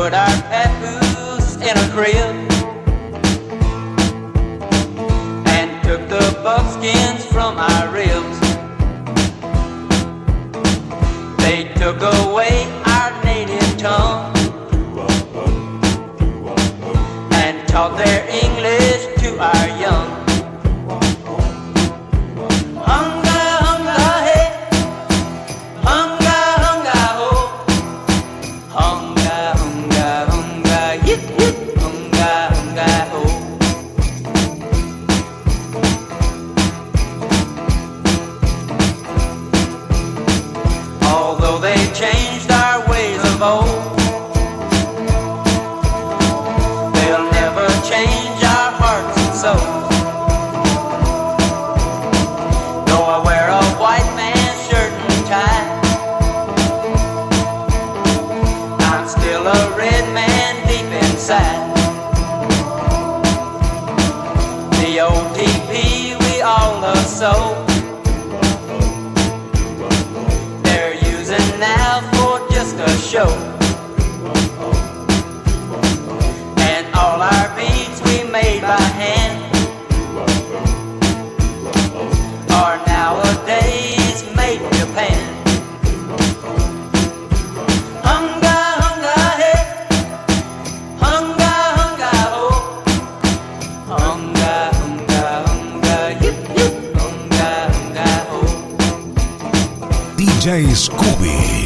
put our papoose in a crib and took the buckskins from our ribs. They took away our native tongue and taught their English to our young. Hunga, hunga, hey. Hunga, hunga, ho. Hunga, hunga, hunga, yip, yip. Hunga, hunga, ho. Although they changed our ways of old, they'll never change our hearts and souls. Though I wear a white man's shirt and tie, I'm still a red man deep inside. The OTP we all love so, they're using now for just a show. And all our beats we made by hand are nowadays made in Japan. Hunga, hunga, hey. Hunga, hunga, ho. Hunga, hunga, hunga, yip, yip. Hunga, hunga, ho. DJ Scooby.